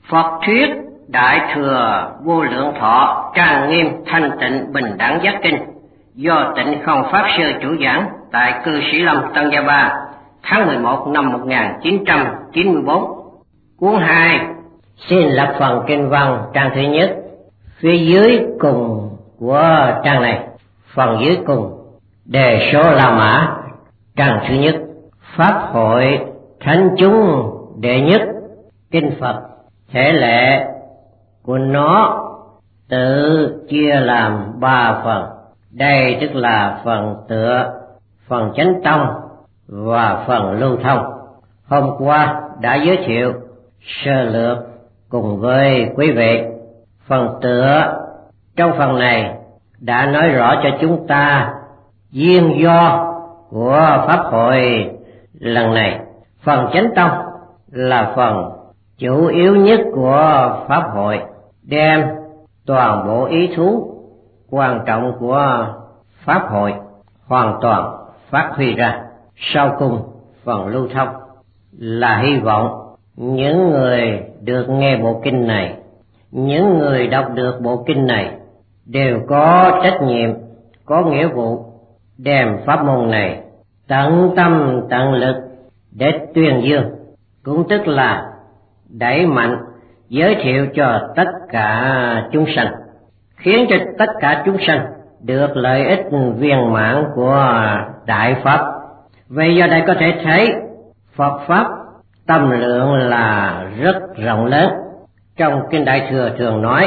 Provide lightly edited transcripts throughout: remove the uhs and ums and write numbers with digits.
Phật thuyết Đại Thừa Vô Lượng Thọ Trang Nghiêm Thanh Tịnh Bình Đẳng Giác Kinh do Tịnh Không Pháp Sư chủ giảng tại Cư Sĩ Lâm Tân Gia Ba tháng 11 năm 1994. Cuốn 2 xin lập phần kinh văn trang thứ nhất, phía dưới cùng của trang này. Phần dưới cùng đề số La Mã, trang thứ nhất, Pháp hội thánh chúng đệ nhất. Kinh Phật thể lệ của nó tự chia làm 3 phần. Đây tức là phần tựa, phần chánh tông và phần lưu thông. Hôm qua đã giới thiệu sơ lược cùng với quý vị. Phần tựa trong phần này đã nói rõ cho chúng ta duyên do của Pháp hội lần này. Phần chánh tông là phần chủ yếu nhất của Pháp hội, đem toàn bộ ý thú quan trọng của Pháp hội hoàn toàn phát huy ra. Sau cùng phần lưu thông là hy vọng những người được nghe bộ kinh này, những người đọc được bộ kinh này đều có trách nhiệm, có nghĩa vụ đem pháp môn này tận tâm tận lực để tuyên dương, cũng tức là đẩy mạnh giới thiệu cho tất cả chúng sanh, khiến cho tất cả chúng sanh được lợi ích viên mãn của Đại Pháp. Vậy do đây có thể thấy Phật Pháp tâm lượng là rất rộng lớn. Trong Kinh Đại Thừa thường nói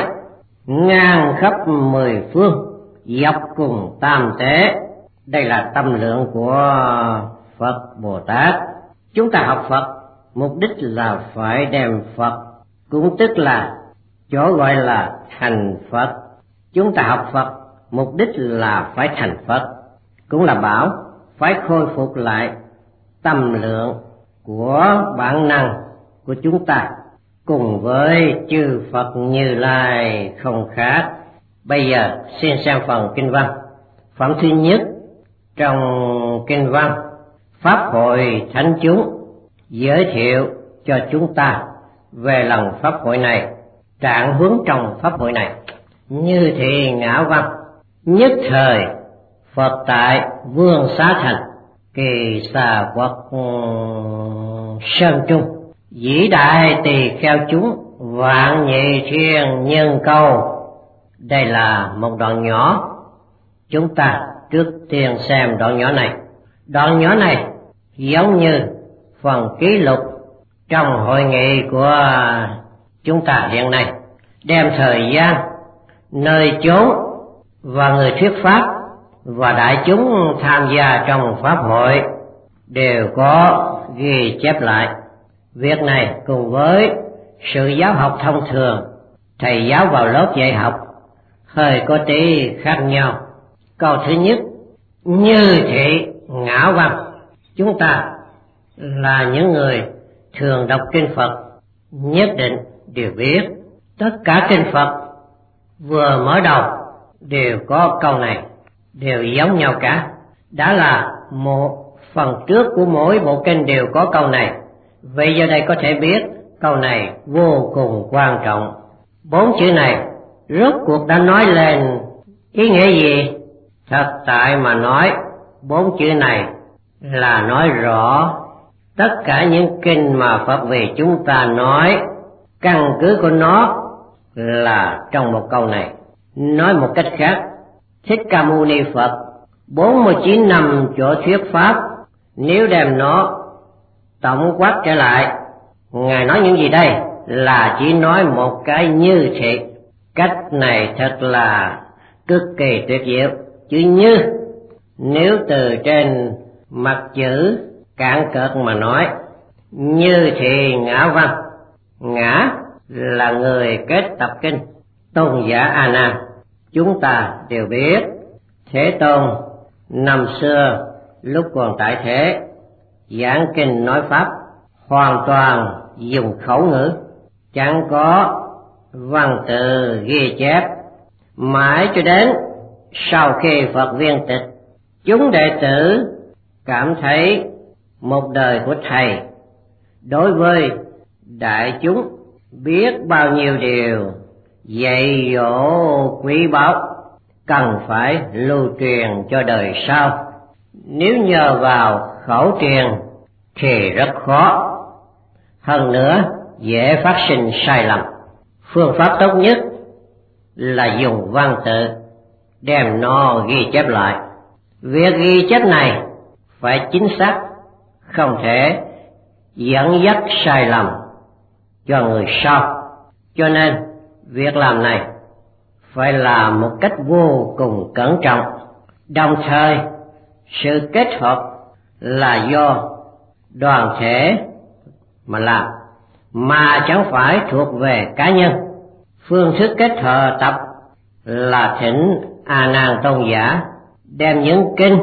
ngang khắp 10 phương, dọc cùng tam tế. Đây là tâm lượng của Phật Bồ Tát. Chúng ta học Phật mục đích là phải đem Phật, cũng tức là chỗ gọi là thành Phật. Chúng ta học Phật mục đích là phải thành Phật, cũng là bảo phải khôi phục lại tâm lượng của bản năng của chúng ta cùng với chư Phật Như Lai không khác. Bây giờ xin xem phần kinh văn. Phẩm thứ nhất trong kinh văn, Pháp hội thánh chúng giới thiệu cho chúng ta về lần Pháp hội này, trạng hướng trong Pháp hội này. Như thị ngã văn, nhất thời Phật tại Vương Xá Thành, Kỳ Xà Quốc Sơn Trung, vĩ đại tỳ kheo chúng vạn nhị thiên nhân câu. Đây là một đoạn nhỏ, chúng ta trước tiên xem đoạn nhỏ này. Đoạn nhỏ này giống như phần ký lục trong hội nghị của chúng ta hiện nay, đem thời gian, nơi chốn và người thuyết pháp và đại chúng tham gia trong Pháp hội đều có ghi chép lại. Việc này cùng với sự giáo học thông thường, thầy giáo vào lớp dạy học hơi có tí khác nhau. Câu thứ nhất, như thị ngã văn. Chúng ta là những người thường đọc kinh Phật nhất định đều biết tất cả kinh Phật vừa mở đầu đều có câu này, đều giống nhau cả. Đã là một phần trước của mỗi bộ kinh đều có câu này. Vậy giờ đây có thể biết câu này vô cùng quan trọng. 4 chữ này rốt cuộc đã nói lên ý nghĩa gì? Thật tại mà nói, 4 chữ này là nói rõ tất cả những kinh mà Phật vì chúng ta nói, căn cứ của nó là trong một câu này. Nói một cách khác, Thích Ca Mâu Ni Phật 49 năm chỗ thuyết pháp, nếu đem nó tổng quát trở lại, Ngài nói những gì đây? Là chỉ nói một cái như thị. Cách này thật là cực kỳ tuyệt diệu. Chữ như, nếu từ trên mặt chữ cạn cợt mà nói, như thị ngã văn. Ngã là người kết tập kinh, tôn giả A Nan. Chúng ta đều biết Thế Tôn năm xưa lúc còn tại thế, giảng kinh nói pháp hoàn toàn dùng khẩu ngữ, chẳng có văn tự ghi chép. Mãi cho đến sau khi Phật viên tịch, chúng đệ tử cảm thấy một đời của Thầy đối với đại chúng biết bao nhiêu điều dạy dỗ quý báu cần phải lưu truyền cho đời sau. Nếu nhờ vào khẩu truyền thì rất khó, hơn nữa dễ phát sinh sai lầm. Phương pháp tốt nhất là dùng văn tự đem nó ghi chép lại. Việc ghi chép này phải chính xác, không thể dẫn dắt sai lầm cho người sau. Cho nên việc làm này phải làm một cách vô cùng cẩn trọng. Đồng thời sự kết hợp là do đoàn thể mà làm, mà chẳng phải thuộc về cá nhân. Phương thức kết hợp tập là thỉnh A Nan tôn giả đem những kinh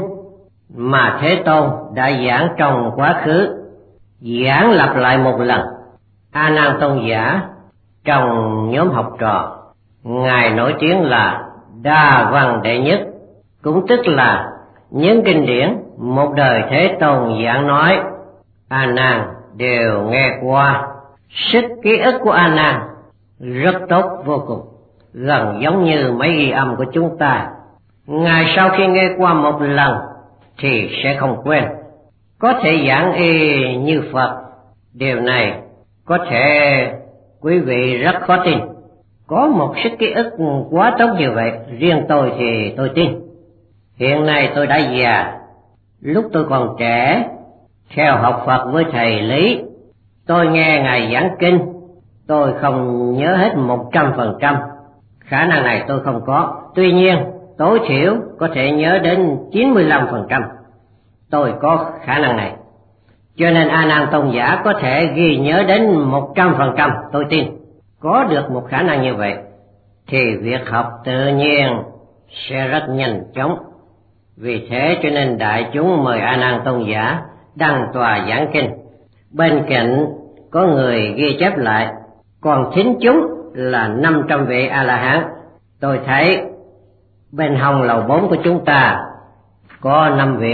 mà Thế Tôn đã giảng trong quá khứ giảng lặp lại một lần. A Nan tôn giả trong nhóm học trò, ngài nổi tiếng là đa văn đệ nhất, cũng tức là những kinh điển một đời Thế Tôn giảng nói A Nan đều nghe qua. Sức ký ức của A Nan rất tốt vô cùng, gần giống như máy ghi âm của chúng ta. Ngài sau khi nghe qua một lần thì sẽ không quên, có thể giảng y như Phật. Điều này có thể quý vị rất khó tin. Có một sức ký ức quá tốt như vậy, riêng tôi thì tôi tin. Hiện nay tôi đã già, lúc tôi còn trẻ theo học Phật với thầy Lý, tôi nghe ngài giảng kinh, tôi không nhớ hết 100%. Khả năng này tôi không có. Tuy nhiên tối thiểu có thể nhớ đến 95%. Tôi có khả năng này. Cho nên A Nan tôn giả có thể ghi nhớ đến 100%, tôi tin. Có được một khả năng như vậy thì việc học tự nhiên sẽ rất nhanh chóng. Vì thế cho nên đại chúng mời A Nan tôn giả đăng tòa giảng kinh. Bên cạnh có người ghi chép lại, còn thính chúng là 500 vị A-la-hán. Tôi thấy bên hông lầu 4 của chúng ta có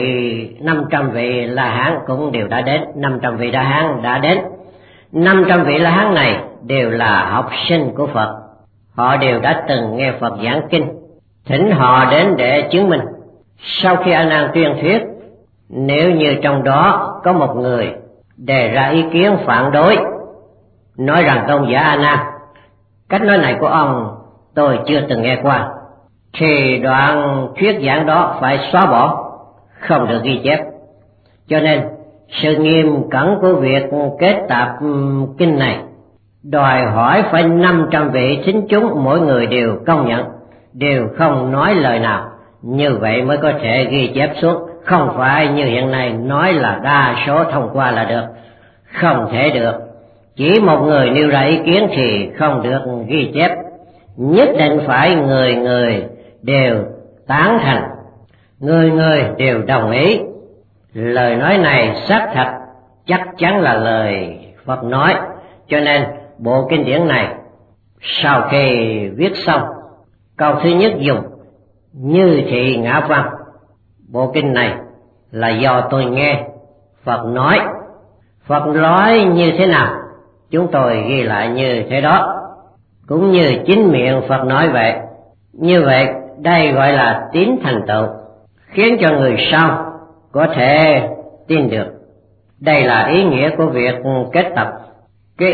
500 vị La-hán cũng đều đã đến. 500 vị La-hán đã đến. 500 vị La-hán này đều là học sinh của Phật. Họ đều đã từng nghe Phật giảng kinh, thỉnh họ đến để chứng minh. Sau khi A Nan tuyên thuyết, nếu như trong đó có một người đề ra ý kiến phản đối, nói rằng tôn giả A Nan, cách nói này của ông tôi chưa từng nghe qua, thì đoạn thuyết giảng đó phải xóa bỏ, không được ghi chép. Cho nên sự nghiêm cẩn của việc kết tạp kinh này đòi hỏi phải 500 vị thính chúng mỗi người đều công nhận, đều không nói lời nào, như vậy mới có thể ghi chép xuống. Không phải như hiện nay nói là đa số thông qua là được, không thể được. Chỉ một người nêu ra ý kiến thì không được ghi chép, nhất định phải người người đều tán thành, người người đều đồng ý. Lời nói này xác thật, chắc chắn là lời Phật nói. Cho nên bộ kinh điển này sau khi viết xong, câu thứ nhất dùng Như Thị Ngã Văn. Bộ kinh này là do tôi nghe Phật nói. Phật nói như thế nào, chúng tôi ghi lại như thế đó, cũng như chính miệng Phật nói vậy. Như vậy đây gọi là tín thành tựu, khiến cho người sau có thể tin được. Đây là ý nghĩa của việc kết tập. Cái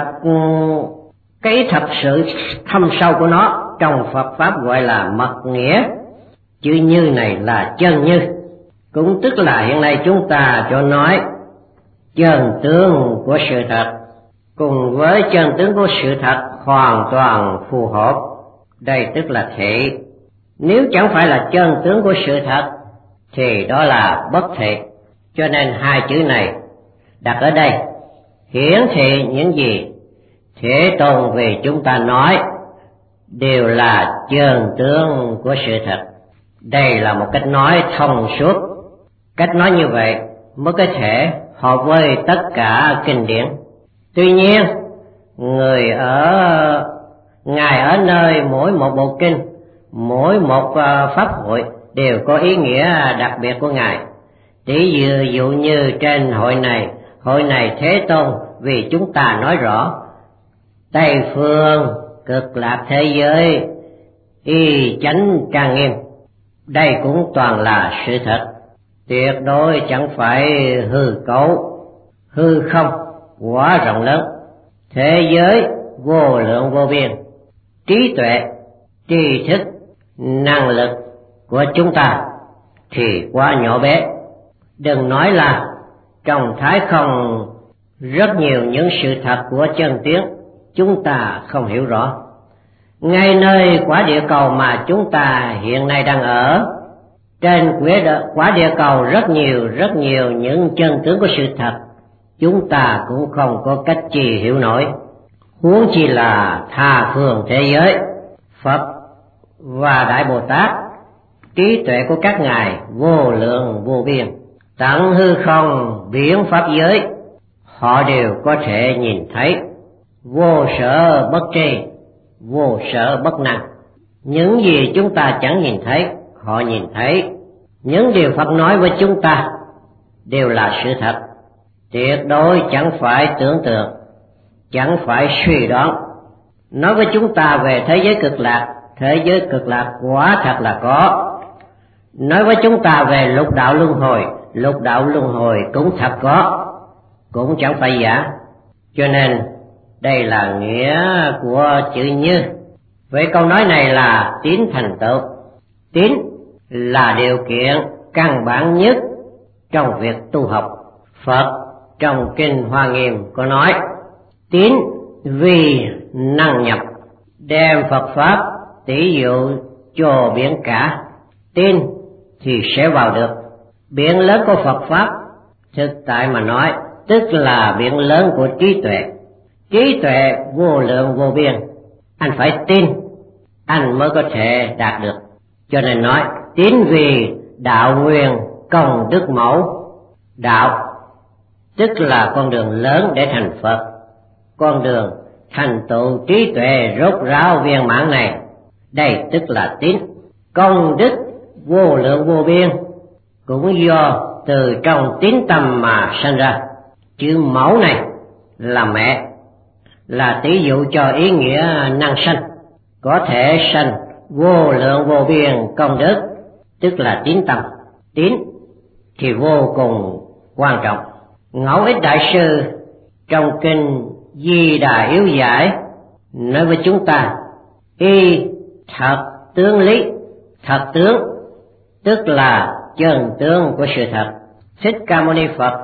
ý thật sự thâm sâu của nó trong Phật pháp gọi là mật nghĩa. Chữ như này là chân như, cũng tức là hiện nay chúng ta cho nói chân tướng của sự thật, cùng với chân tướng của sự thật hoàn toàn phù hợp. Đây tức là thị. Nếu chẳng phải là chân tướng của sự thật thì đó là bất thị. Cho nên hai chữ này đặt ở đây hiển thị những gì Thế Tôn về chúng ta nói đều là chân tướng của sự thật. Đây là một cách nói thông suốt. Cách nói như vậy mới có thể hợp với tất cả kinh điển. Tuy nhiên Ngài ở nơi mỗi một bộ kinh, mỗi một pháp hội đều có ý nghĩa đặc biệt của Ngài. Ví dụ như trên hội này Thế Tôn vì chúng ta nói rõ Tây phương cực lạc thế giới y chánh trang nghiêm. Đây cũng toàn là sự thật, tuyệt đối chẳng phải hư cấu, hư không quá rộng lớn. Thế giới vô lượng vô biên, trí tuệ, tri thức, năng lực của chúng ta thì quá nhỏ bé. Đừng nói là trong thái không rất nhiều những sự thật của chân tiến chúng ta không hiểu rõ. Ngay nơi quả địa cầu mà chúng ta hiện nay đang ở, trên quả địa cầu rất nhiều những chân tướng của sự thật chúng ta cũng không có cách gì hiểu nổi, huống chi là tha phương thế giới. Phật và Đại Bồ Tát, trí tuệ của các ngài vô lượng vô biên, tận hư không biển pháp giới, họ đều có thể nhìn thấy, vô sở bất tri, vô sở bất năng. Những gì chúng ta chẳng nhìn thấy, họ nhìn thấy. Những điều Phật nói với chúng ta đều là sự thật, tuyệt đối chẳng phải tưởng tượng, chẳng phải suy đoán. Nói với chúng ta về thế giới cực lạc, thế giới cực lạc quả thật là có. Nói với chúng ta về lục đạo luân hồi cũng thật có, cũng chẳng phải giả. Cho nên đây là nghĩa của chữ như. Vậy câu nói này là tín thành tựu. Tín là điều kiện căn bản nhất trong việc tu học. Phật trong Kinh Hoa Nghiêm có nói, tín vì năng nhập, đem Phật Pháp tỷ dụ cho biển cả. Tin thì sẽ vào được biển lớn của Phật Pháp. Thực tại mà nói, tức là biển lớn của trí tuệ. Trí tuệ vô lượng vô biên, anh phải tin anh mới có thể đạt được. Cho nên nói tín vì đạo nguyên công đức mẫu. Đạo tức là con đường lớn để thành Phật, con đường thành tựu trí tuệ rốt ráo viên mãn này, đây tức là tín. Công đức vô lượng vô biên cũng do từ trong tín tâm mà sanh ra. Chữ mẫu này là mẹ, là tỷ dụ cho ý nghĩa năng sanh, có thể sanh vô lượng vô biên công đức, tức là tín tâm. Tín thì vô cùng quan trọng. Ngẫu Ích Đại Sư trong Kinh Di Đà Yếu Giải nói với chúng ta, y thật tướng lý. Thật tướng tức là chân tướng của sự thật. Thích Ca Mâu Ni Phật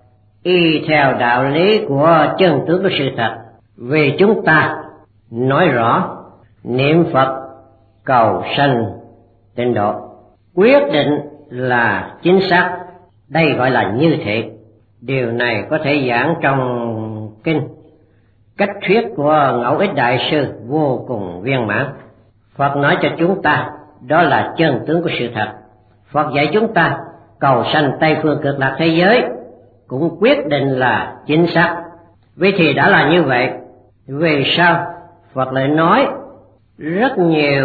y theo đạo lý của chân tướng của sự thật, vì chúng ta nói rõ niệm Phật cầu sanh tịnh độ, quyết định là chính xác. Đây gọi là như thị. Điều này có thể giảng trong kinh. Cách thuyết của Ngẫu Ích Đại Sư vô cùng viên mãn. Phật nói cho chúng ta đó là chân tướng của sự thật. Phật dạy chúng ta cầu sanh Tây phương cực lạc thế giới cũng quyết định là chính xác. Vì thì đã là như vậy, vì sao Phật lại nói rất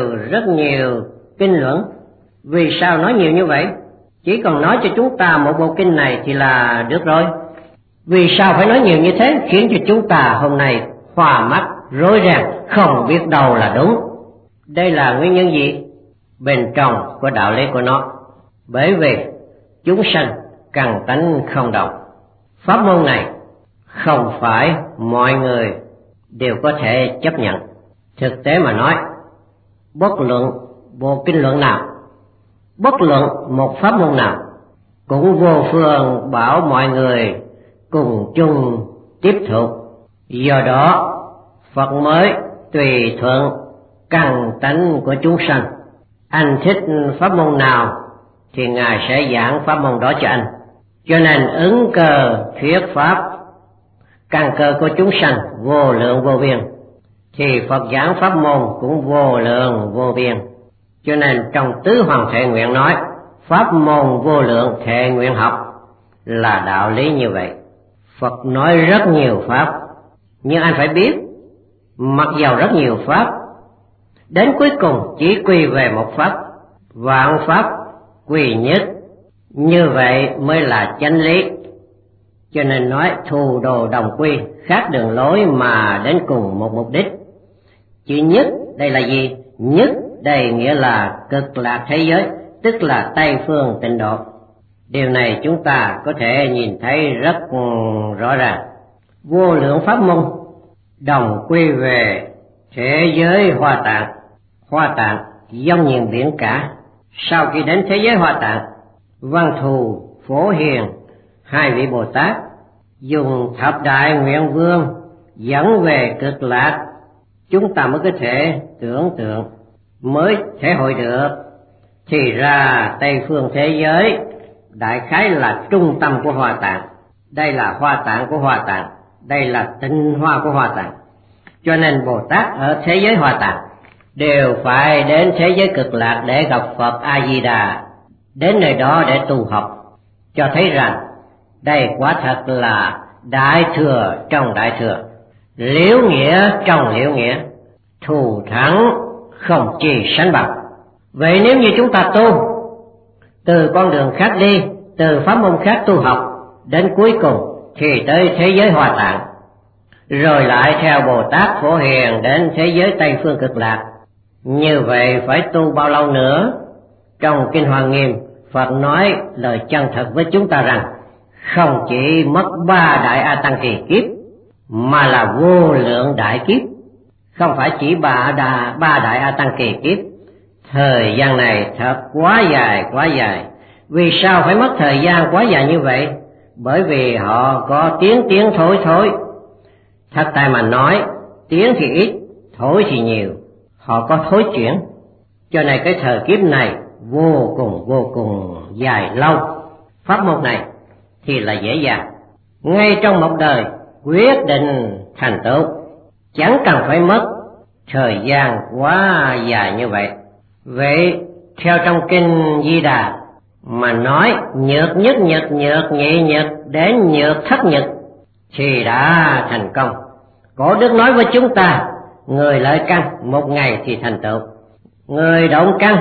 nhiều kinh luận? Vì sao nói nhiều như vậy? Chỉ cần nói cho chúng ta một bộ kinh này thì là được rồi. Vì sao phải nói nhiều như thế, khiến cho chúng ta hôm nay hoa mắt rối ren, không biết đâu là đúng? Đây là nguyên nhân gì? Bên trong của đạo lý của nó. Bởi vì chúng sanh căn tánh không đồng. Pháp môn này không phải mọi người đều có thể chấp nhận. Thực tế mà nói, bất luận bộ kinh luận nào, bất luận một pháp môn nào, cũng vô phương bảo mọi người cùng chung tiếp thụ. Do đó Phật mới tùy thuận căn tánh của chúng sanh. Anh thích pháp môn nào thì Ngài sẽ giảng pháp môn đó cho anh. Cho nên ứng cơ thuyết pháp, căn cơ của chúng sanh vô lượng vô biên, thì Phật giảng pháp môn cũng vô lượng vô biên. Cho nên trong Tứ Hoàng Thệ Nguyện nói, pháp môn vô lượng thệ nguyện học là đạo lý như vậy. Phật nói rất nhiều pháp, nhưng anh phải biết, mặc dầu rất nhiều pháp, đến cuối cùng chỉ quy về một pháp, vạn pháp quy nhất. Như vậy mới là chánh lý. cho nên nói thù đồ đồng quy, khác đường lối mà đến cùng một mục đích. Chữ nhất đây là gì? Nhất đây nghĩa là cực lạc thế giới, tức là Tây phương tịnh độ. Điều này chúng ta có thể nhìn thấy rất rõ ràng. Vô lượng pháp môn đồng quy về thế giới Hoa Tạng. Hoa Tạng dông nhiên biển cả. Sau khi đến thế giới Hoa Tạng, Văn Thù, Phổ Hiền, hai vị Bồ Tát dùng thập đại nguyện vương dẫn về cực lạc. Chúng ta mới có thể tưởng tượng, mới thể hội được. Thì ra Tây phương thế giới đại khái là trung tâm của Hoa Tạng. Đây là Hoa Tạng của Hoa Tạng, đây là tinh hoa của Hoa Tạng. Cho nên Bồ Tát ở thế giới Hoa Tạng đều phải đến thế giới cực lạc để gặp Phật A-di-đà, đến nơi đó để tu học, cho thấy rằng đây quả thật là đại thừa trong đại thừa, liễu nghĩa trong liễu nghĩa, thù thắng không chi sánh bằng. Vậy nếu như chúng ta tu từ con đường khác đi, từ pháp môn khác tu học, đến cuối cùng thì tới thế giới Hoa Tạng, rồi lại theo Bồ Tát Phổ Hiền đến thế giới Tây phương cực lạc, như vậy phải tu bao lâu nữa? Trong Kinh Hoa Nghiêm, Phật nói lời chân thật với chúng ta rằng không chỉ mất 3 đại A Tăng kỳ kiếp, mà là vô lượng đại kiếp. Không phải chỉ ba đại A Tăng kỳ kiếp. Thời gian này thật quá dài. Vì sao phải mất thời gian quá dài như vậy? Bởi vì họ có tiến thối. Thật tại mà nói, tiến thì ít, thối thì nhiều. Họ có thối chuyển. Cho nên cái thời kiếp này vô cùng dài lâu. Pháp môn này thì là dễ dàng, ngay trong một đời quyết định thành tựu, chẳng cần phải mất thời gian quá dài như vậy. Vậy theo trong Kinh Di Đà mà nói nhược nhất nhược nhị nhược đến nhược thất nhược thì đã thành công. Cổ Đức nói với chúng ta, người lợi căn 1 ngày thì thành tựu, người động căn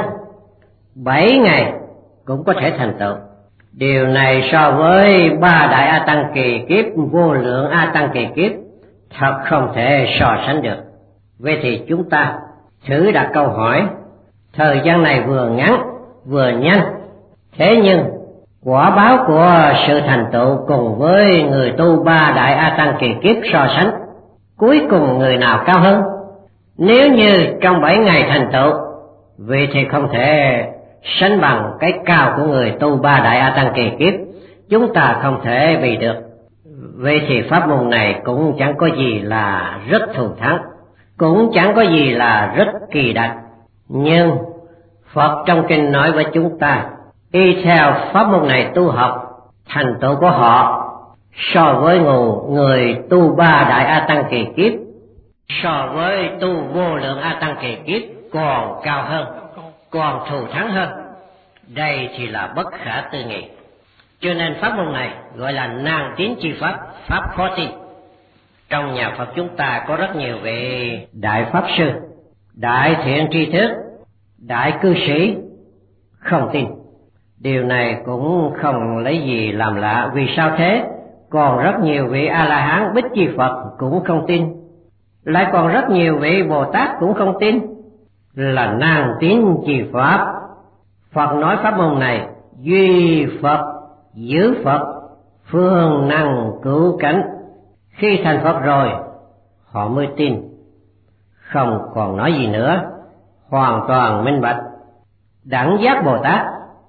7 ngày cũng có thể thành tựu. Điều này so với 3 đại A Tăng kỳ kiếp, vô lượng A Tăng kỳ kiếp thật không thể so sánh được. Vậy thì chúng ta thử đặt câu hỏi, thời gian này vừa ngắn vừa nhanh, thế nhưng quả báo của sự thành tựu cùng với người tu 3 đại A Tăng kỳ kiếp so sánh, cuối cùng người nào cao hơn? Nếu như trong 7 ngày thành tựu, vậy thì không thể sánh bằng cái cao của người tu 3 đại A Tăng kỳ kiếp, chúng ta không thể vì được. Vậy thì pháp môn này cũng chẳng có gì là rất thù thắng, cũng chẳng có gì là rất kỳ đặc. Nhưng Phật trong kinh nói với chúng ta, y theo pháp môn này tu học, thành tựu của họ so với người tu 3 đại A Tăng kỳ kiếp, so với tu vô lượng A Tăng kỳ kiếp còn cao hơn, còn thù thắng hơn. Đây thì là bất khả tư nghị. Cho nên pháp môn này gọi là nan tín chi pháp, pháp khó tin. Trong nhà Phật chúng ta có rất nhiều vị đại pháp sư, đại thiện tri thức, đại cư sĩ không tin. Điều này cũng không lấy gì làm lạ. Vì sao thế? Còn rất nhiều vị A-la-hán Bích Chi Phật cũng không tin, lại còn rất nhiều vị Bồ Tát cũng không tin. Là nan tín chi pháp. Phật nói pháp môn này duy Phật, giữ Phật, phương năng cứu cánh. Khi thành Phật rồi họ mới tin, không còn nói gì nữa, hoàn toàn minh bạch. Đẳng giác Bồ Tát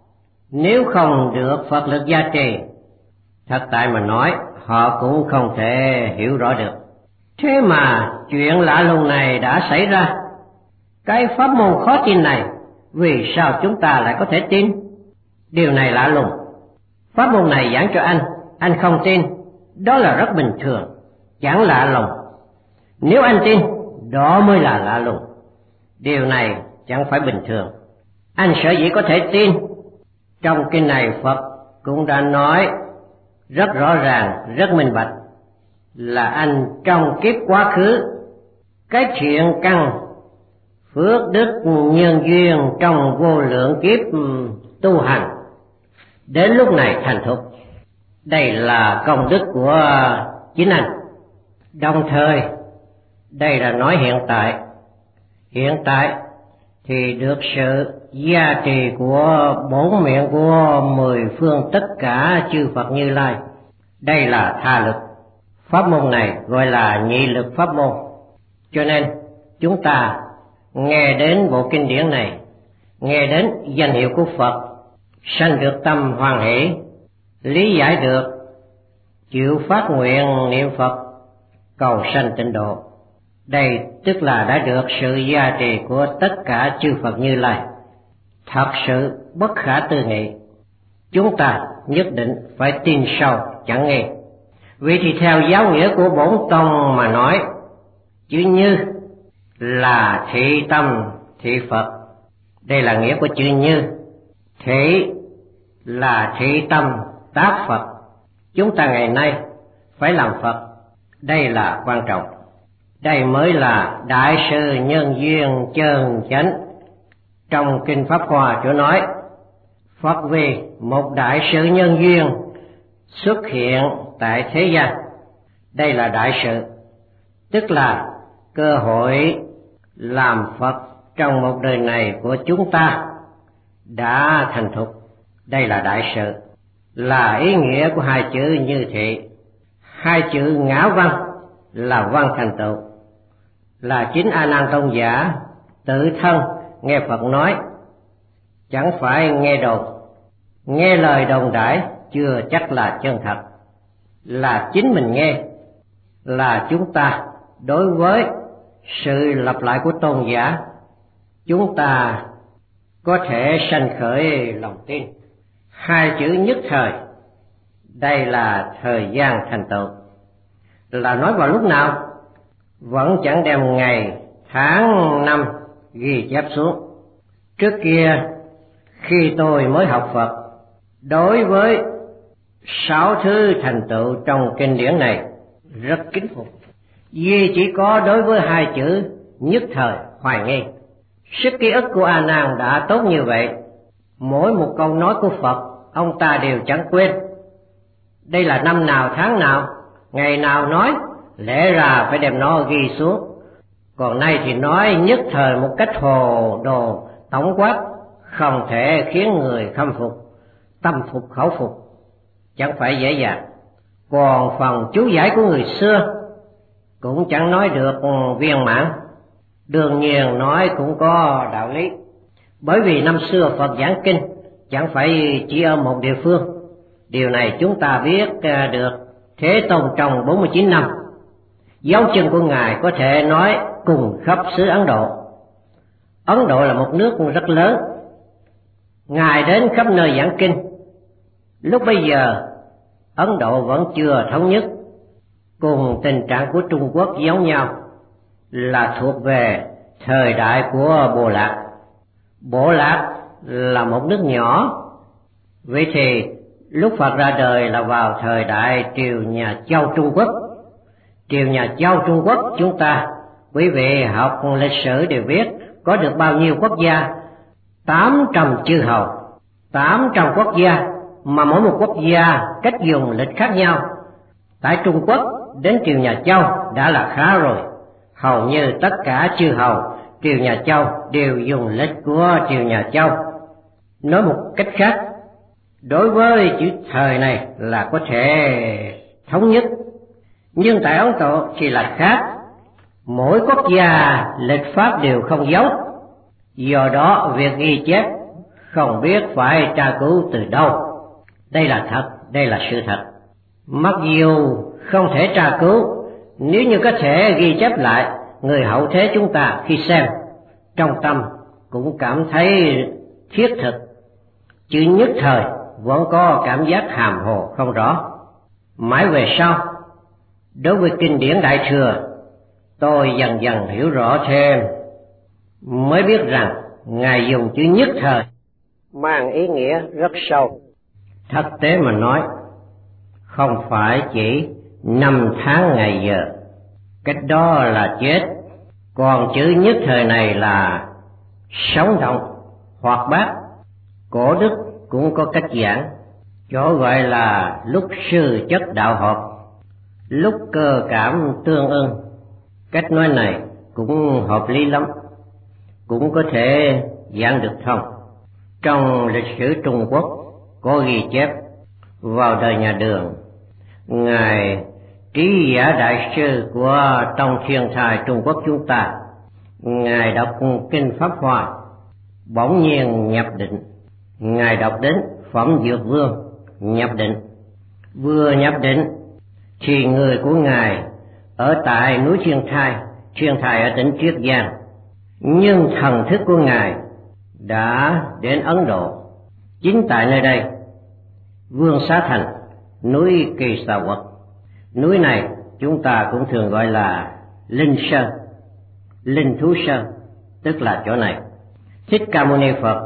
nếu không được Phật lực gia trì, thật tại mà nói họ cũng không thể hiểu rõ được. Thế mà chuyện lạ lùng này đã xảy ra. Cái pháp môn khó tin này, vì sao chúng ta lại có thể tin? Điều này lạ lùng. Pháp môn này giảng cho anh không tin, đó là rất bình thường, chẳng lạ lùng. Nếu anh tin, đó mới là lạ lùng. Điều này chẳng phải bình thường. Anh sở dĩ có thể tin, trong kinh này Phật cũng đã nói rất rõ ràng, rất minh bạch, là anh trong kiếp quá khứ, cái thiện căn phước đức nhân duyên trong vô lượng kiếp tu hành, đến lúc này thành thục. Đây là công đức của chính anh. Đồng thời, đây là nói hiện tại. Hiện tại thì được sự gia trì của bốn miệng của mười phương tất cả chư Phật Như Lai. Đây là tha lực. Pháp môn này gọi là nhị lực pháp môn. Cho nên chúng ta nghe đến bộ kinh điển này, nghe đến danh hiệu của Phật, sanh được tâm hoan hỷ, lý giải được, chịu phát nguyện niệm Phật, cầu sanh tịnh độ. Đây tức là đã được sự gia trì của tất cả chư Phật Như Lai. Thật sự bất khả tư nghị. Chúng ta nhất định phải tin sâu chẳng nghe. Vì thì theo giáo nghĩa của bổn tông mà nói, chữ Như là thị tâm thị Phật. Đây là nghĩa của chữ Như. Thị là thị tâm tác Phật. Chúng ta ngày nay phải làm Phật. Đây là quan trọng. Đây mới là đại sự nhân duyên chân chánh. Trong Kinh Pháp Hoa chỗ nói, Phật vì một đại sự nhân duyên xuất hiện tại thế gian. Đây là đại sự, tức là cơ hội làm Phật trong một đời này của chúng ta đã thành thục. Đây là đại sự, là ý nghĩa của hai chữ Như thị. Hai chữ ngã văn là văn thành tựu, là chính A Nan Tôn giả tự thân nghe Phật nói, chẳng phải nghe đồn. Nghe lời đồn đãi chưa chắc là chân thật, là chính mình nghe, là chúng ta đối với sự lặp lại của tôn giả, chúng ta có thể sanh khởi lòng tin. Hai chữ nhất thời, đây là thời gian thành tựu. Là nói vào lúc nào? Vẫn chẳng đem ngày, tháng, năm ghi chép xuống. Trước kia, khi tôi mới học Phật, đối với 6 thứ thành tựu trong kinh điển này rất kính phục, duy chỉ có đối với hai chữ nhất thời hoài nghi. Sức ký ức của A Nan đã tốt như vậy, mỗi một câu nói của Phật ông ta đều chẳng quên. Đây là năm nào, tháng nào, ngày nào nói, lẽ ra phải đem nó ghi xuống. Còn nay thì nói nhất thời một cách hồ đồ tổng quát, không thể khiến người khâm phục, tâm phục khẩu phục, chẳng phải dễ dàng. Còn phần chú giải của người xưa cũng chẳng nói được viên mãn, đương nhiên nói cũng có đạo lý. Bởi vì năm xưa Phật giảng kinh chẳng phải chỉ ở một địa phương. Điều này chúng ta biết được Thế Tôn trong 49 năm, dấu chân của Ngài có thể nói cùng khắp xứ Ấn Độ. Ấn Độ là một nước rất lớn, Ngài đến khắp nơi giảng kinh. Lúc bây giờ Ấn Độ vẫn chưa thống nhất, cùng tình trạng của Trung Quốc giống nhau, là thuộc về thời đại của Bồ Lạc. Bồ Lạc là một nước nhỏ. Vậy thì lúc Phật ra đời là vào thời đại triều nhà Châu Trung Quốc. Triều nhà Châu Trung Quốc chúng ta, quý vị học lịch sử đều biết, có được bao nhiêu quốc gia? 800 chư hầu, 800 quốc gia, mà mỗi một quốc gia cách dùng lịch khác nhau. Tại Trung Quốc đến triều nhà Châu đã là khá rồi. Hầu như tất cả chư hầu triều nhà Châu đều dùng lịch của triều nhà Châu. Nói một cách khác, đối với chữ thời này là có thể thống nhất. Nhưng tại Ấn Độ thì là khác, mỗi quốc gia lịch pháp đều không dấu. Do đó việc ghi chép không biết phải tra cứu từ đâu. Đây là thật, đây là sự thật. Mặc dù không thể tra cứu, nếu như có thể ghi chép lại, người hậu thế chúng ta khi xem, trong tâm cũng cảm thấy thiết thực. Chữ nhất thời vẫn có cảm giác hàm hồ không rõ. Mãi về sau, đối với kinh điển Đại Thừa, tôi dần dần hiểu rõ thêm, mới biết rằng Ngài dùng chữ nhất thời mang ý nghĩa rất sâu. Thực tế mà nói, không phải chỉ năm tháng ngày giờ, cách đó là chết. Còn chữ nhất thời này là sống động, hoạt bát. Cổ đức cũng có cách giảng, chỗ gọi là lúc sư chất đạo hợp, lúc cơ cảm tương ưng. Cách nói này cũng hợp lý lắm, cũng có thể giảng được thông. Trong lịch sử Trung Quốc có ghi chép vào đời nhà Đường, ngài Trí Giả Đại Sư của Tông Thiên Thai Trung Quốc chúng ta, ngài đọc kinh Pháp Hoa, bỗng nhiên nhập định. Ngài đọc đến Phẩm Dược Vương, nhập định. Vừa nhập định thì người của ngài ở tại núi Thiên Thai ở tỉnh Triết Giang, nhưng thần thức của ngài đã đến Ấn Độ. Chính tại nơi đây, Vương Xá Thành, núi Kỳ Xà Quật. Núi này chúng ta cũng thường gọi là Linh Sơn, Linh Thú Sơn, tức là chỗ này. Thích Ca Mâu Ni Phật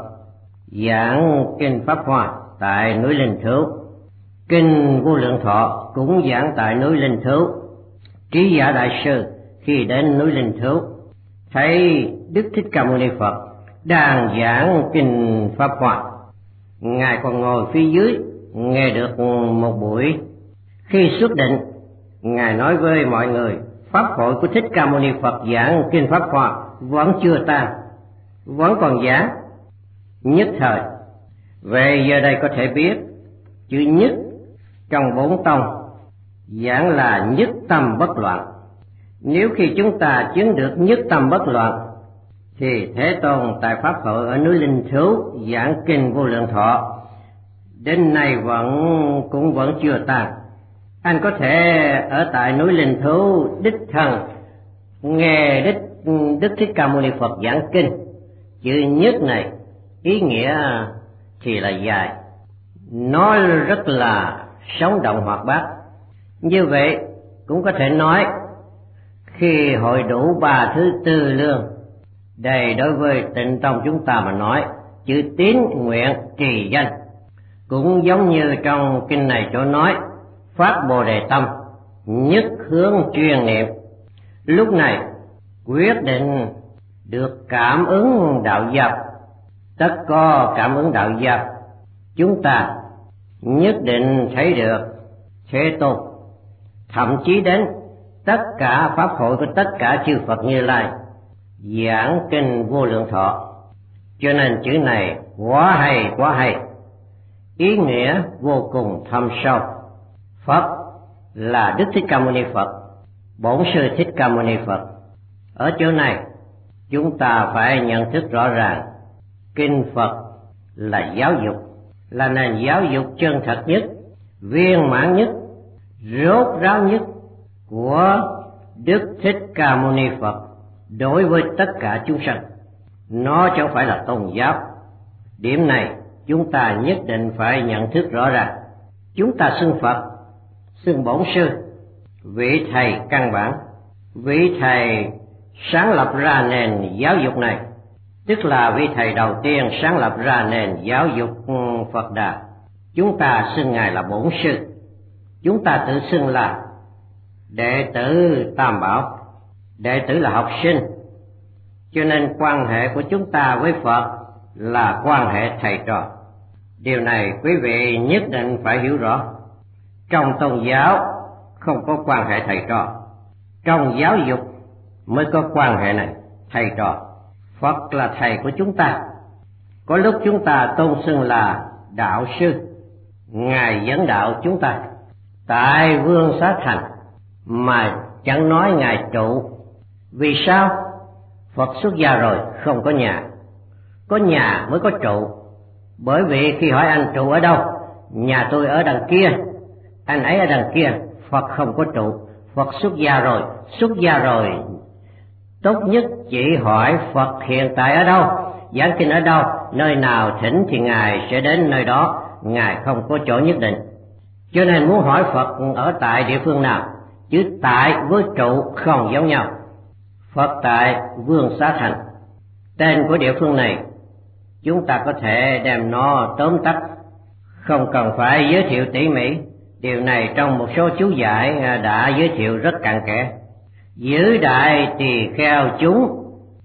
giảng kinh Pháp Hoa tại núi Linh Thú, kinh Vô Lượng Thọ cũng giảng tại núi Linh Thú. Trí Giả Đại Sư khi đến núi Linh Thú thấy Đức Thích Ca Mâu Ni Phật đang giảng kinh Pháp Hoa, ngài còn ngồi phía dưới nghe được một buổi. Khi xuất định, ngài nói với mọi người, pháp hội của Thích Ca Mâu Ni Phật giảng kinh Pháp Hoa vẫn chưa tan, vẫn còn giảng nhất thời. Về giờ đây có thể biết chữ nhất trong bốn tông giảng là nhất tâm bất loạn. Nếu khi chúng ta chứng được nhất tâm bất loạn thì Thế Tôn tại pháp hội ở núi Linh Thú giảng kinh Vô Lượng Thọ đến nay vẫn chưa tan. Anh có thể ở tại núi Linh Thú đích thân nghe Đức Thích Ca Mâu Ni Phật giảng kinh. Chữ nhất này ý nghĩa thì là dài, nó rất là sống động hoạt bát. Như vậy cũng có thể nói khi hội đủ 3 thứ tư lương, đây đối với Tịnh Tông chúng ta mà nói, chữ tín nguyện trì danh cũng giống như trong kinh này chỗ nói phát Bồ Đề tâm, nhất hướng chuyên niệm. Lúc này quyết định được cảm ứng đạo giáo. Tất có cảm ứng đạo giáo, chúng ta nhất định thấy được Thế Tôn, thậm chí đến tất cả pháp hội của tất cả chư Phật Như Lai giảng kinh Vô Lượng Thọ. Cho nên chữ này quá hay, ý nghĩa vô cùng thâm sâu. Phật là Đức Thích Ca Mâu Ni Phật, Bổn Sư Thích Ca Mâu Ni Phật. Ở chỗ này chúng ta phải nhận thức rõ ràng, kinh Phật là giáo dục, là nền giáo dục chân thật nhất, viên mãn nhất, rốt ráo nhất của Đức Thích Ca Mâu Ni Phật đối với tất cả chúng sanh. Nó chẳng phải là tôn giáo. Điểm này chúng ta nhất định phải nhận thức rõ ràng. Chúng ta xưng Phật, xưng Bổn Sư, vị thầy căn bản, vị thầy sáng lập ra nền giáo dục này, tức là vị thầy đầu tiên sáng lập ra nền giáo dục Phật Đà. Chúng ta xưng ngài là Bổn Sư, chúng ta tự xưng là đệ tử Tam Bảo, đệ tử là học sinh. Cho nên quan hệ của chúng ta với Phật là quan hệ thầy trò. Điều này quý vị nhất định phải hiểu rõ. Trong tôn giáo không có quan hệ thầy trò, trong giáo dục mới có quan hệ này, thầy trò. Phật là thầy của chúng ta. Có lúc chúng ta tôn xưng là đạo sư, ngài dẫn đạo chúng ta. Tại Vương Xá Thành mà chẳng nói ngài trụ. Vì sao? Phật xuất gia rồi không có nhà, có nhà mới có trụ. Bởi vì khi hỏi anh trụ ở đâu, nhà tôi ở đằng kia, anh ấy ở đằng kia. Phật không có trụ. Phật xuất gia rồi tốt nhất chỉ hỏi Phật hiện tại ở đâu, giảng kinh ở đâu, nơi nào thỉnh thì ngài sẽ đến nơi đó. Ngài không có chỗ nhất định. Cho nên muốn hỏi Phật ở tại địa phương nào, chứ tại với trụ không giống nhau. Phật tại Vương Xá Thành, tên của địa phương này chúng ta có thể đem nó tóm tắt, không cần phải giới thiệu tỉ mỉ. Điều này trong một số chú giải đã giới thiệu rất cặn kẽ. Giữ đại tỳ kheo chúng,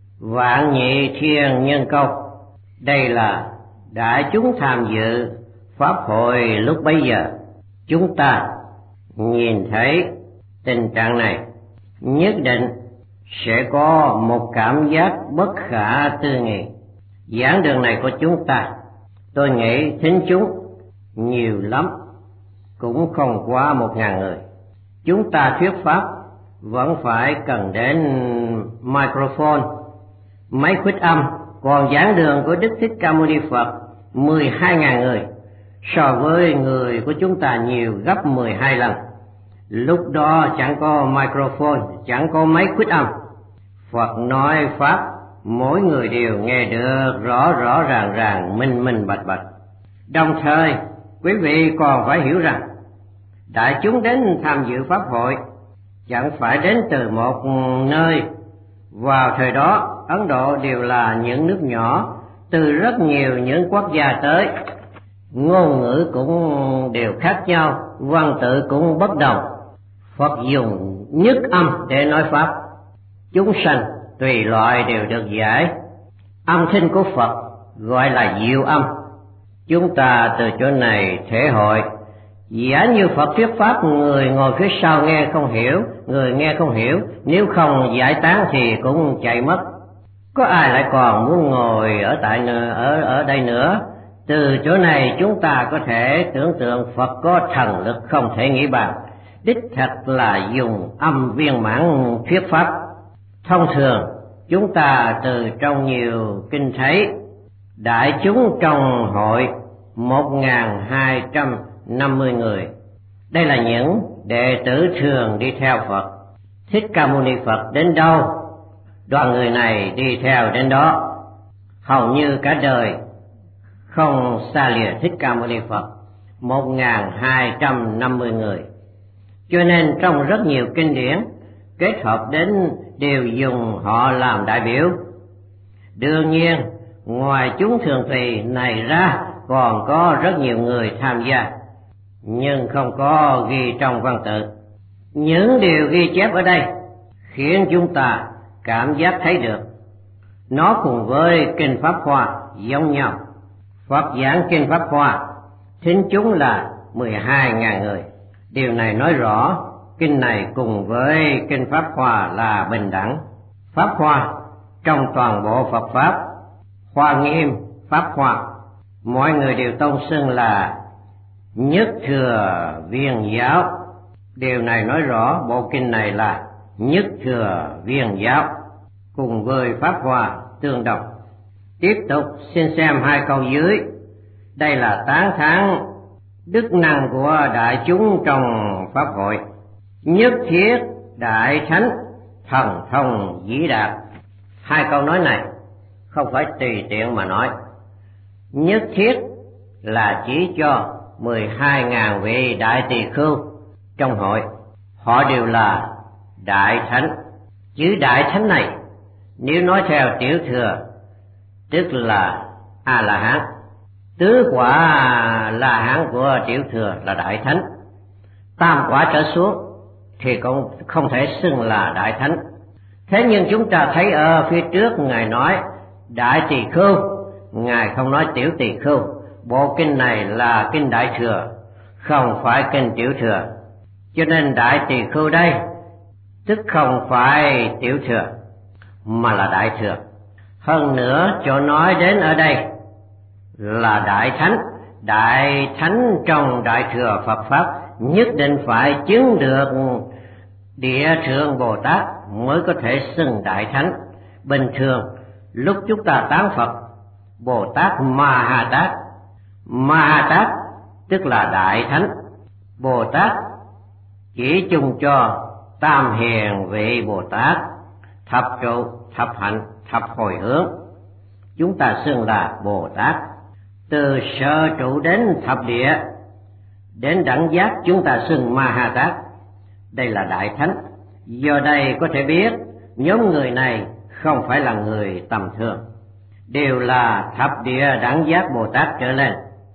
vạn nhị thiên nhân câu. Đây là đại chúng tham dự Pháp hội lúc bấy giờ, chúng ta nhìn thấy tình trạng này, nhất định sẽ có một cảm giác bất khả tư nghị. Giảng đường này của chúng ta, tôi nghĩ thính chúng nhiều lắm, cũng không quá 1.000 người. Chúng ta thuyết pháp vẫn phải cần đến microphone, máy khuếch âm, còn giảng đường của Đức Thích Ca Mâu Ni Phật 12.000 người, so với người của chúng ta nhiều gấp 12 lần. Lúc đó chẳng có microphone, chẳng có máy khuếch âm. Phật nói pháp, mỗi người đều nghe được rõ rõ ràng, minh bạch. Đồng thời, quý vị còn phải hiểu rằng, đại chúng đến tham dự pháp hội chẳng phải đến từ một nơi. Vào thời đó, Ấn Độ đều là những nước nhỏ, từ rất nhiều những quốc gia tới. Ngôn ngữ cũng đều khác nhau, văn tự cũng bất đồng. Phật dùng nhất âm để nói pháp. Chúng sanh tùy loại đều được giải. Âm thanh của Phật gọi là diệu âm. Chúng ta từ chỗ này thể hội, giả như Phật thuyết pháp, người ngồi phía sau nghe không hiểu, người nghe không hiểu, nếu không giải tán thì cũng chạy mất. Có ai lại còn muốn ngồi ở đây nữa? Từ chỗ này chúng ta có thể tưởng tượng Phật có thần lực không thể nghĩ bàn, đích thật là dùng âm viên mãn thuyết pháp. Thông thường chúng ta từ trong nhiều kinh thấy, đại chúng trong hội 1.250 người. Đây là những đệ tử thường đi theo Phật. Thích Ca Mâu Ni Phật đến đâu, đoàn người này đi theo đến đó, hầu như cả đời không xa lìa Thích Ca Mâu Ni Phật, 1.250 người. Cho nên trong rất nhiều kinh điển kết hợp đến đều dùng họ làm đại biểu. Đương nhiên, ngoài chúng thường tùy này ra, còn có rất nhiều người tham gia, nhưng không có ghi trong văn tự. Những điều ghi chép ở đây khiến chúng ta cảm giác thấy được nó cùng với kinh Pháp Hoa giống nhau. Phật giảng kinh Pháp Hoa, thính chúng là 12.000 người. Điều này nói rõ kinh này cùng với kinh Pháp Hoa là bình đẳng. Pháp Hoa trong toàn bộ Phật Pháp, Hoa Nghiêm, Pháp Hoa, mọi người đều tôn xưng là Nhất Thừa Viên Giáo. Điều này nói rõ bộ kinh này là Nhất Thừa Viên Giáo, cùng với Pháp Hoa tương đồng. Tiếp tục xin xem 2 câu dưới. Đây là tán thán đức năng của đại chúng trong pháp hội. Nhất thiết đại thánh thần thông vĩ đạt. 2 câu nói này không phải tùy tiện mà nói. Nhất thiết là chỉ cho 12.000 vị đại tỳ khưu trong hội, họ đều là đại thánh. Chữ đại thánh này nếu nói theo tiểu thừa tức là A La Hán. Tứ quả La Hán của tiểu thừa là đại thánh. Tam quả trở xuống thì cũng không thể xưng là đại thánh. Thế nhưng chúng ta thấy ở phía trước Ngài nói đại tỳ khưu, Ngài không nói tiểu tỳ khưu. Bộ kinh này là kinh đại thừa, không phải kinh tiểu thừa. Cho nên đại tỳ khưu đây tức không phải tiểu thừa mà là đại thừa. Hơn nữa chỗ nói đến ở đây là đại thánh. Đại thánh trong đại thừa Phật Pháp nhất định phải chứng được Địa Thượng Bồ Tát mới có thể xưng đại thánh. Bình thường lúc chúng ta tán Phật, Bồ Tát Ma Ha Tát, Ma Ha Tát tức là đại thánh. Bồ Tát chỉ chung cho tam hiền vị Bồ Tát, thập trụ, thập hạnh, thập hồi hướng, chúng ta xưng là Bồ Tát. Từ sơ trụ đến thập địa đến đẳng giác chúng ta xưng Ma Ha Tát. Đây là đại thánh. Do đây có thể biết nhóm người này không phải là người tầm thường, đều là thập địa đẳng giác Bồ Tát trở lên.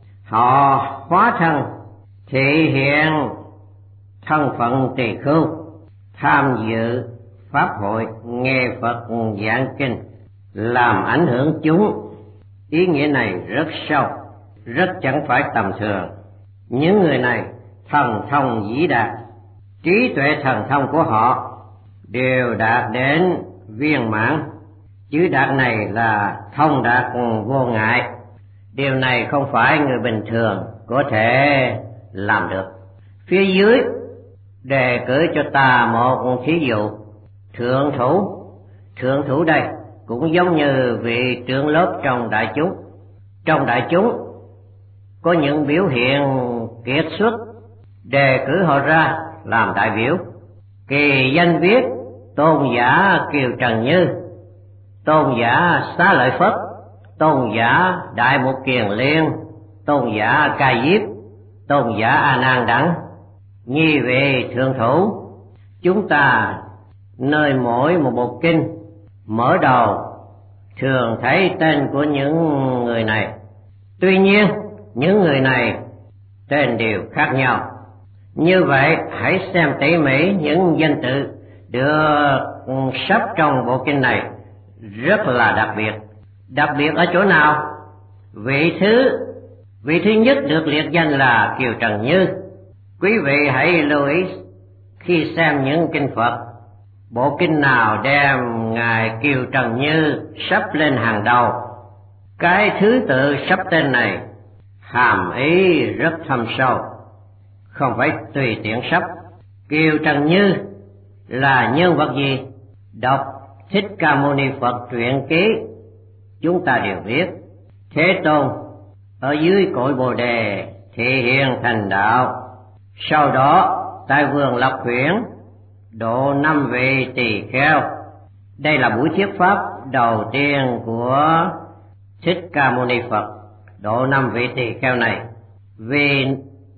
Họ hóa thân thể hiện thân phận tỳ khưu, tham dự pháp hội, nghe Phật giảng kinh, làm ảnh hưởng chúng. Ý nghĩa này rất sâu. rất chẳng phải tầm thường. Những người này thần thông vĩ đại, trí tuệ thần thông của họ đều đạt đến viên mãn. Chữ đạt này là thông đạt vô ngại. Điều này không phải người bình thường có thể làm được. Phía dưới đề cử cho ta một thí dụ. Thượng thủ đây cũng giống như vị trưởng lớp trong đại chúng. Trong đại chúng có những biểu hiện kiệt xuất, đề cử họ ra làm đại biểu. Kỳ danh viết tôn giả Kiều Trần Như, tôn giả Xá Lợi Phất, tôn giả Đại Mục Kiền Liên, tôn giả Ca Diếp, tôn giả A Nan Đẳng. Nhi vị thượng thủ, chúng ta nơi mỗi một bộ kinh mở đầu thường thấy tên của những người này. Tuy nhiên những người này tên đều khác nhau. Như vậy hãy xem tỉ mỉ những danh tự được sắp trong bộ kinh này, rất là đặc biệt. Đặc biệt ở chỗ nào? Vị thứ nhất được liệt danh là Kiều Trần Như. Quý vị hãy lưu ý khi xem những kinh Phật, bộ kinh nào đem ngài Kiều Trần Như sắp lên hàng đầu. Cái thứ tự sắp tên này hàm ý rất thâm sâu, không phải tùy tiện sắp. Kiều Trần Như là nhân vật gì? Đọc Thích Ca Mâu Ni Phật truyện ký chúng ta đều biết, Thế Tôn ở dưới cội Bồ Đề thị hiện thành đạo. Sau đó tại vườn Lạc Huyễn độ 5 vị tỳ kheo. Đây là buổi thuyết pháp đầu tiên của Thích Ca Mâu Ni Phật, độ 5 vị tỳ kheo này. Vì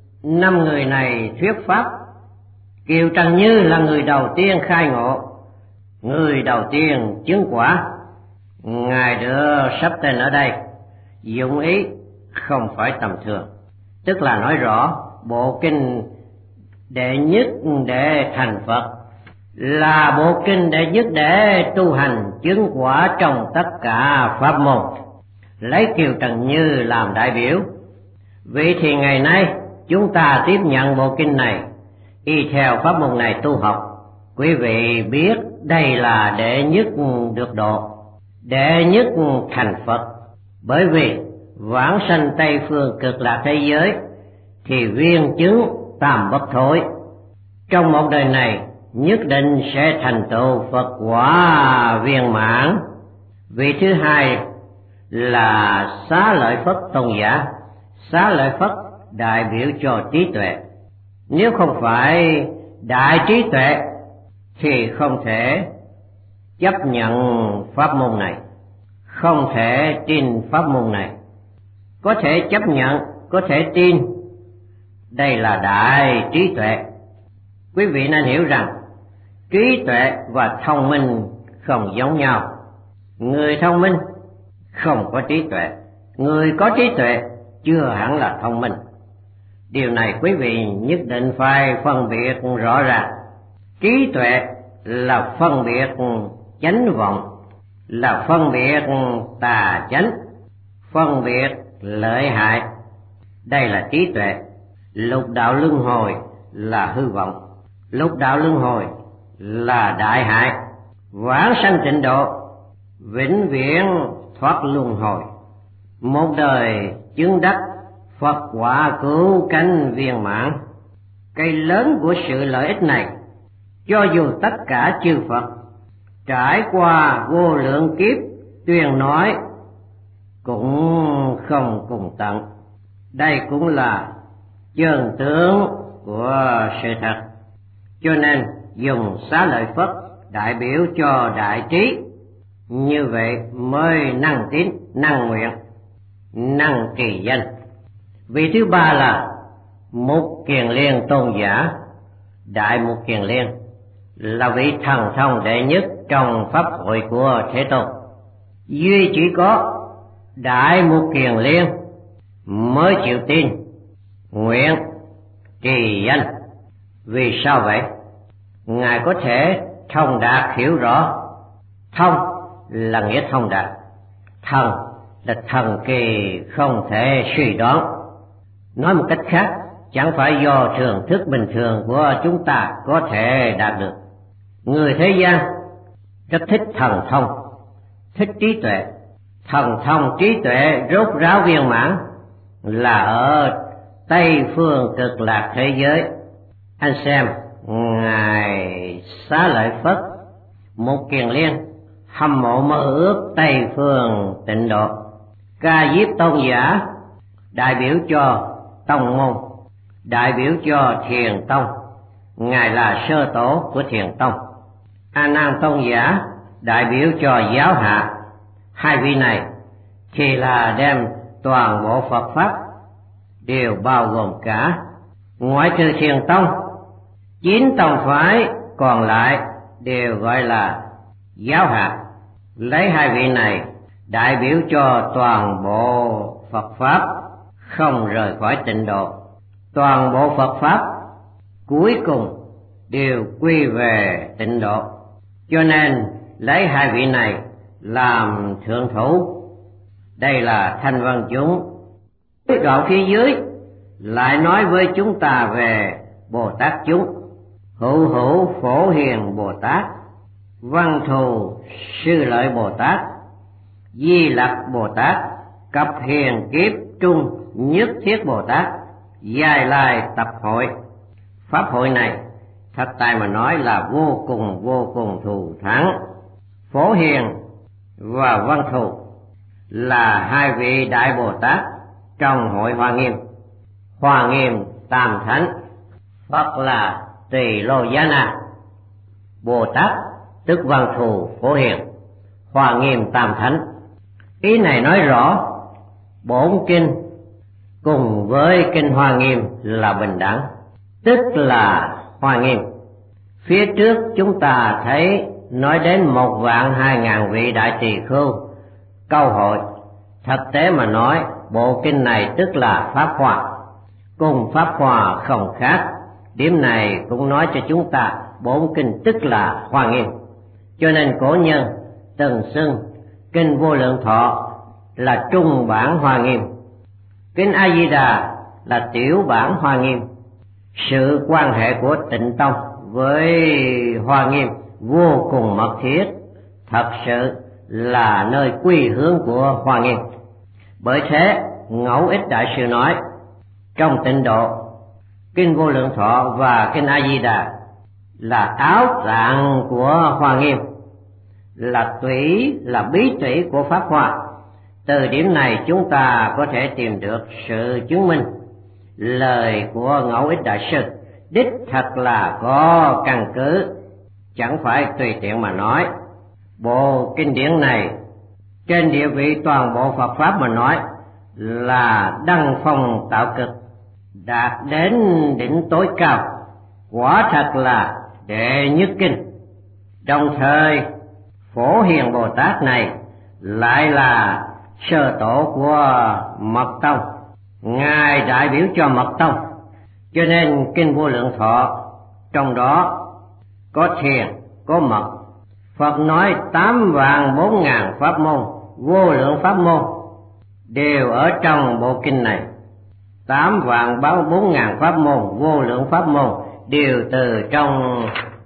5 người này thuyết pháp, Kiều Trần Như là người đầu tiên khai ngộ, người đầu tiên chứng quả. Ngài đưa sắp tên ở đây dụng ý không phải tầm thường, tức là nói rõ bộ kinh đệ nhất để thành Phật là bộ kinh đệ nhất để tu hành chứng quả trong tất cả pháp môn, lấy Kiều Trần Như làm đại biểu. Vậy thì ngày nay chúng ta tiếp nhận bộ kinh này, y theo pháp môn này tu học. Quý vị biết đây là đệ nhất được độ, đệ nhất thành Phật. Bởi vì vãng sanh Tây phương Cực Lạc thế giới thì viên chứng tam bất thối, trong một đời này nhất định sẽ thành tựu Phật quả viên mãn. Vị thứ hai là Xá Lợi Phất tôn giả. Xá Lợi Phất đại biểu cho trí tuệ. Nếu không phải đại trí tuệ thì không thể chấp nhận pháp môn này, không thể tin pháp môn này. Có thể chấp nhận, có thể tin, đây là đại trí tuệ. Quý vị nên hiểu rằng trí tuệ và thông minh không giống nhau. Người thông minh không có trí tuệ, người có trí tuệ chưa hẳn là thông minh. Điều này quý vị nhất định phải phân biệt rõ ràng. Trí tuệ là phân biệt chánh vọng, là phân biệt tà chánh, phân biệt lợi hại. Đây là trí tuệ. Lục đạo luân hồi là hư vọng, lục đạo luân hồi là đại hại. Vãng sanh tịnh độ, vĩnh viễn thoát luân hồi. Một đời chứng đắc Phật quả cứu cánh viên mãn. Cái lớn của sự lợi ích này, cho dù tất cả chư Phật trải qua vô lượng kiếp tuyên nói cũng không cùng tận. Đây cũng là chân tướng của sự thật. Cho nên dùng Xá Lợi Phất đại biểu cho đại trí, như vậy mới năng tín, năng nguyện, năng trì danh. Vị thứ ba là Mục Kiền Liên tôn giả. Đại Mục Kiền Liên là vị thần thông đệ nhất trong pháp hội của Thế Tôn. Duy chỉ có Đại Mục Kiền Liên mới chịu tin, nguyện, trì danh. Vì sao vậy? Ngài có thể thông đạt hiểu rõ. Thông là nghĩa thông đạt, thần là thần kỳ không thể suy đoán. Nói một cách khác, chẳng phải do thường thức bình thường của chúng ta có thể đạt được. Người thế gian rất thích thần thông, thích trí tuệ. Thần thông trí tuệ rốt ráo viên mãn là ở Tây phương cực lạc thế giới. Anh xem, Ngài Xá Lợi Phất, một kiền liên, hâm mộ mơ ước Tây phương tịnh độ. Ca Diếp tôn giả đại biểu cho tông môn, đại biểu cho Thiền tông. Ngài là sơ tổ của Thiền tông. A Nan tôn giả đại biểu cho giáo hạ. Hai vị này thì là đem toàn bộ Phật pháp đều bao gồm cả, ngoại trừ Thiền tông, 9 tông phái còn lại đều gọi là giáo hạ. Lấy hai vị này đại biểu cho toàn bộ Phật pháp không rời khỏi tịnh độ. Toàn bộ Phật pháp cuối cùng đều quy về tịnh độ. Cho nên lấy hai vị này làm thượng thủ. Đây là thanh văn chúng. Đoạn phía dưới lại nói với chúng ta về Bồ Tát chúng. Hữu hữu Phổ Hiền Bồ Tát, Văn Thù Sư Lợi Bồ Tát, Di Lặc Bồ Tát, Cập Hiền Kiếp Trung Nhất Thiết Bồ Tát, Giai Lai Tập Hội. Pháp hội này thật tại mà nói là vô cùng thù thắng. Phổ Hiền và Văn Thù là hai vị đại Bồ Tát trong hội Hoa Nghiêm. Hoa Nghiêm Tam Thánh, Phật là Tỳ Lô Giá Na, Bồ Tát tức Văn Thù Phổ Hiền, Hoa Nghiêm Tam Thánh. Ý này nói rõ bổn kinh cùng với kinh Hoa Nghiêm là bình đẳng, tức là Hoa Nghiêm. Phía trước chúng ta thấy nói đến 1.200.000 vị đại tỳ khưu câu hội. Thực tế mà nói, bộ kinh này tức là Pháp Hoa, cùng Pháp Hoa không khác. Điểm này cũng nói cho chúng ta bổn kinh tức là Hoa Nghiêm. Cho nên cổ nhân từng xưng kinh Vô Lượng Thọ là trung bản Hoa Nghiêm, kinh A Di Đà là tiểu bản Hoa Nghiêm. Sự quan hệ của Tịnh Tông với Hoa Nghiêm vô cùng mật thiết, thật sự là nơi quy hướng của Hoa Nghiêm. Bởi thế Ngẫu Ích Đại Sư nói, trong tịnh độ, kinh Vô Lượng Thọ và kinh A Di Đà là áo tạng của Hoa Nghiêm, là tủy, là bí tủy của Pháp Hoa. Từ điểm này chúng ta có thể tìm được sự chứng minh lời của Ngẫu Ích Đại Sư đích thật là có căn cứ, chẳng phải tùy tiện mà nói. Bộ kinh điển này trên địa vị toàn bộ Phật pháp mà nói là đăng phong tạo cực, đạt đến đỉnh tối cao, quả thật là đệ nhất kinh. Đồng thời Phổ Hiền Bồ Tát này lại là sơ tổ của Mật Tông, Ngài đại biểu cho Mật Tông. Cho nên kinh Vô Lượng Thọ trong đó có thiền, có mật. Phật nói 8.400.000 pháp môn, vô lượng pháp môn đều ở trong bộ kinh này. 8.400.000 pháp môn, vô lượng pháp môn đều từ trong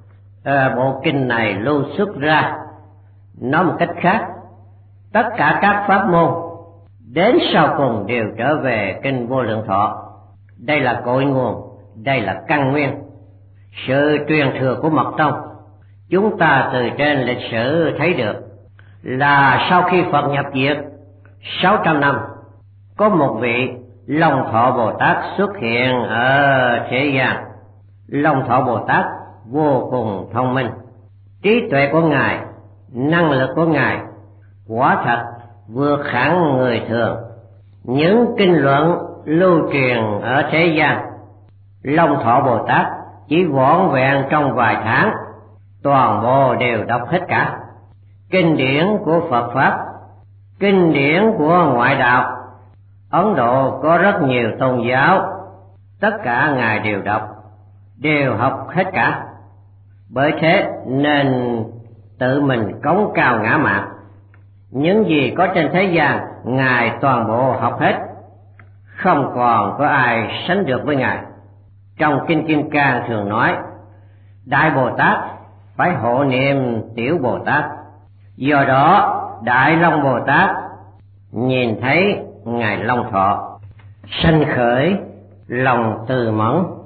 bộ kinh này lưu xuất ra. Nói một cách khác, tất cả các pháp môn đến sau cùng đều trở về kinh Vô Lượng Thọ. Đây là cội nguồn, đây là căn nguyên. Sự truyền thừa của Mật Tông chúng ta từ trên lịch sử thấy được là sau khi Phật nhập diệt 600 năm, có một vị Long Thọ Bồ Tát xuất hiện ở thế gian. Long Thọ Bồ Tát vô cùng thông minh, trí tuệ của Ngài, năng lực của Ngài quả thật vượt hẳn người thường. Những kinh luận lưu truyền ở thế gian, Long Thọ Bồ Tát chỉ vỏn vẹn trong vài tháng toàn bộ đều đọc hết cả. Kinh điển của Phật pháp, kinh điển của ngoại đạo, Ấn Độ có rất nhiều tôn giáo, tất cả Ngài đều đọc, đều học hết cả. Bởi thế nên tự mình cống cao ngã mạn. Những gì có trên thế gian Ngài toàn bộ học hết, không còn có ai sánh được với Ngài. Trong Kinh Kim Cang thường nói, Đại Bồ Tát phải hộ niệm Tiểu Bồ Tát. Do đó Đại Long Bồ Tát nhìn thấy Ngài Long Thọ, sanh khởi lòng từ mẫn